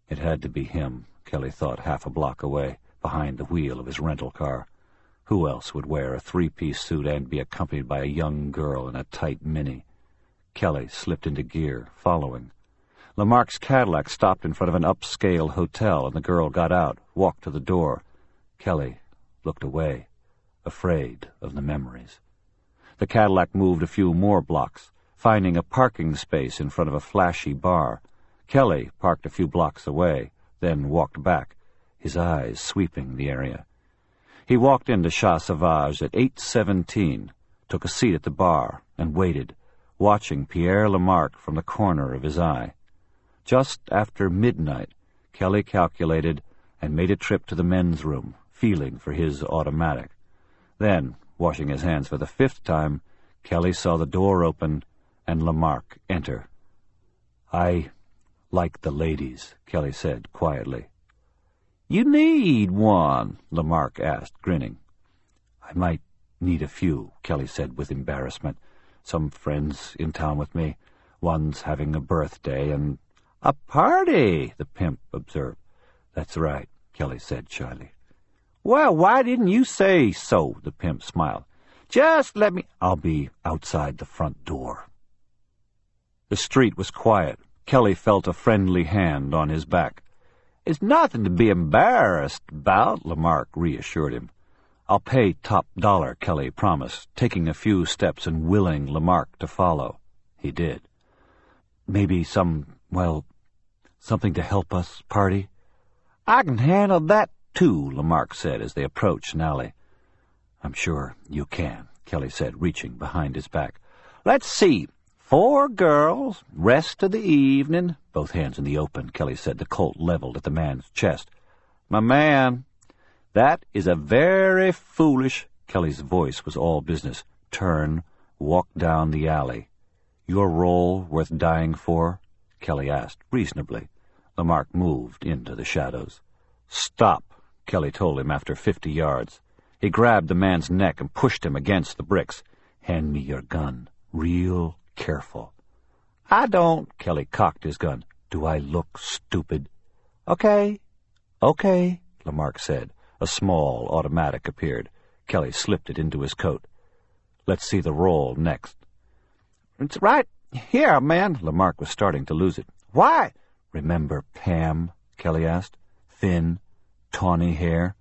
It had to be him, Kelly thought, half a block away, behind the wheel of his rental car. Who else would wear a three-piece suit and be accompanied by a young girl in a tight mini? Kelly slipped into gear, following. Lamarck's Cadillac stopped in front of an upscale hotel, and the girl got out, walked to the door. Kelly looked away, afraid of the memories. The Cadillac moved a few more blocks, finding a parking space in front of a flashy bar. Kelly parked a few blocks away, then walked back, his eyes sweeping the area. He walked into Chat Sauvage at 8:17, took a seat at the bar, and waited, watching Pierre Lamarck from the corner of his eye. Just after midnight, Kelly calculated and made a trip to the men's room, feeling for his automatic. Then, washing his hands for the 5th time, Kelly saw the door open and Lamarck enter. "I like the ladies," Kelly said quietly. "You need one?" Lamarck asked, grinning. "I might need a few," Kelly said with embarrassment. "Some friends in town with me. One's having a birthday and—" "A party," the pimp observed. "That's right," Kelly said shyly. "Well, why didn't you say so?" the pimp smiled. "Just let me—" "I'll be outside the front door." The street was quiet. Kelly felt a friendly hand on his back. "It's nothing to be embarrassed about," Lamarck reassured him. "I'll pay top dollar," Kelly promised, taking a few steps and willing Lamarck to follow. He did. "Maybe something to help us party?" "I can handle that, too," Lamarck said as they approached an alley. "I'm sure you can," Kelly said, reaching behind his back. "Let's see. 4 girls, rest of the evening." Both hands in the open, Kelly said, the Colt leveled at the man's chest. "My man, that is a very foolish—" Kelly's voice was all business. "Turn, walk down the alley. Your role worth dying for?" Kelly asked, reasonably. Lamarck moved into the shadows. "Stop," Kelly told him after 50 yards. He grabbed the man's neck and pushed him against the bricks. "Hand me your gun. Real careful." "I don't—" Kelly cocked his gun. "Do I look stupid?" Okay, Lamarck said. A small automatic appeared. Kelly slipped it into his coat. "Let's see the roll next." "It's right here, man." Lamarck was starting to lose it. "Why?" "Remember Pam?" Kelly asked. "Thin, tawny hair."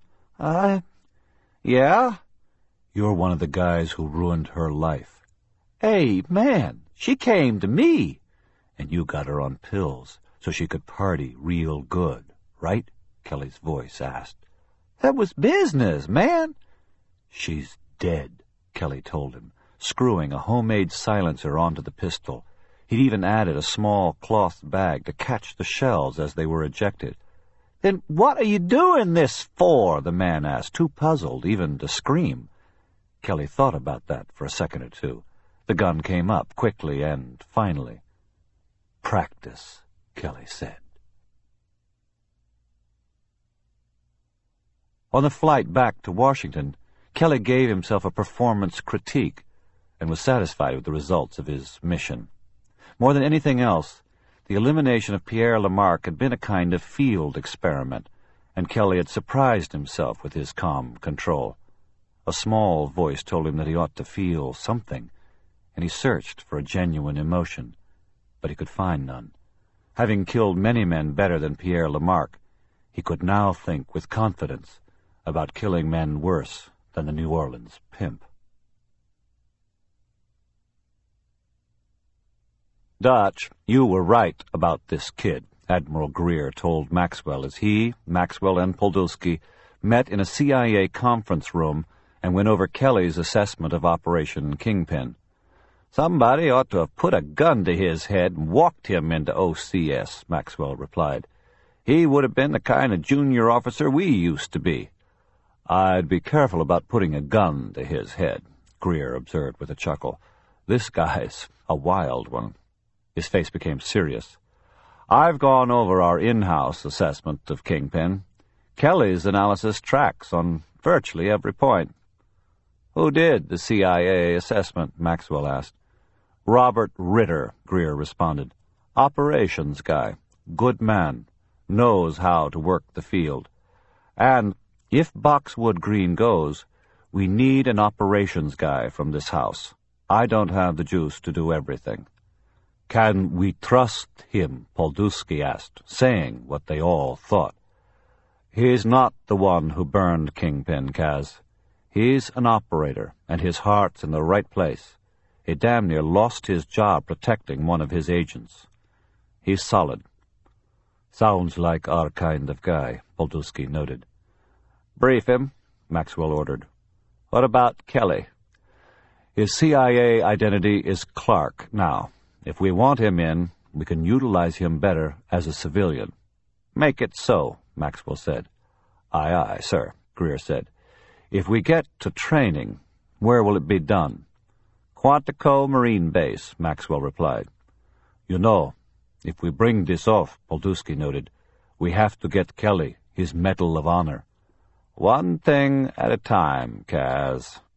Yeah?" "You're one of the guys who ruined her life." "Hey, man, she came to me." "And you got her on pills so she could party real good, right?" Kelly's voice asked. "That was business, man." "She's dead," Kelly told him, screwing a homemade silencer onto the pistol. He'd even added a small cloth bag to catch the shells as they were ejected. "Then what are you doing this for?" the man asked, too puzzled even to scream. Kelly thought about that for a second or two. The gun came up quickly and finally. "Practice," Kelly said. On the flight back to Washington, Kelly gave himself a performance critique and was satisfied with the results of his mission. More than anything else, the elimination of Pierre Lamarck had been a kind of field experiment, and Kelly had surprised himself with his calm control. A small voice told him that he ought to feel something, and he searched for a genuine emotion, but he could find none. Having killed many men better than Pierre Lamarck, he could now think with confidence about killing men worse than the New Orleans pimp. "Dutch, you were right about this kid," Admiral Greer told Maxwell as he, Maxwell, and Podolsky met in a CIA conference room and went over Kelly's assessment of Operation Kingpin. "Somebody ought to have put a gun to his head and walked him into OCS," Maxwell replied. "He would have been the kind of junior officer we used to be." "I'd be careful about putting a gun to his head," Greer observed with a chuckle. "This guy's a wild one." His face became serious. "I've gone over our in-house assessment of Kingpin. Kelly's analysis tracks on virtually every point." "Who did the CIA assessment?" Maxwell asked. "Robert Ritter," Greer responded. "Operations guy. Good man. knows how to work the field. And if Boxwood Green goes, we need an operations guy from this house. I don't have the juice to do everything." "Can we trust him?" Poldusky asked, saying what they all thought. "He's not the one who burned Kingpin, Kaz. He's an operator, and his heart's in the right place. He damn near lost his job protecting one of his agents. He's solid." "Sounds like our kind of guy," Poldusky noted. "Brief him," Maxwell ordered. "What about Kelly?" "His CIA identity is Clark now. If we want him in, we can utilize him better as a civilian." "Make it so," Maxwell said. "Aye, aye, sir," Greer said. "If we get to training, where will it be done?" "Quantico Marine Base," Maxwell replied. "You know, if we bring this off," Poldusky noted, "we have to get Kelly his Medal of Honor." "One thing at a time, Kaz."